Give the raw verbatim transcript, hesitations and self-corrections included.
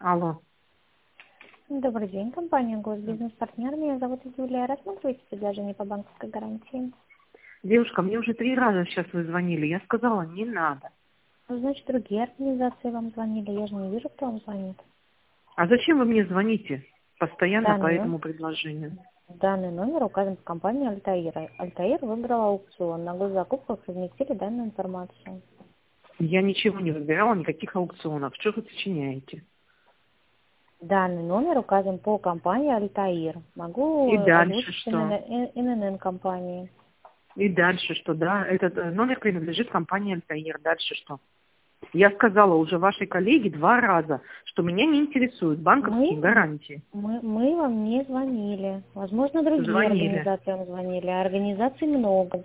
Алло. Добрый день, компания Госбизнес-партнер. Меня зовут Юлия. Рассматриваете предложение по банковской гарантии? Девушка, мне уже три раза сейчас вы звонили. Я сказала, не надо. Ну, значит, другие организации вам звонили. Я же не вижу, кто вам звонит. А зачем вы мне звоните постоянно по Данный, этому но- предложению? данный номер указан в компании Альтаира. Альтаир выбрала аукцион. На госзакупках разместили данную информацию. Я ничего не выбирала, никаких аукционов. Что вы сочиняете? Данный номер указан по компании Альтаир. Могу И дальше озвучить что? эн эн эн компании. И дальше что, да? Этот э, номер принадлежит компании Альтаир. Дальше что? Я сказала уже вашей коллеге два раза, что меня не интересуют банковские Мы, гарантии. мы, мы вам не звонили. Возможно, другие Звонили. организации вам звонили. А организаций много.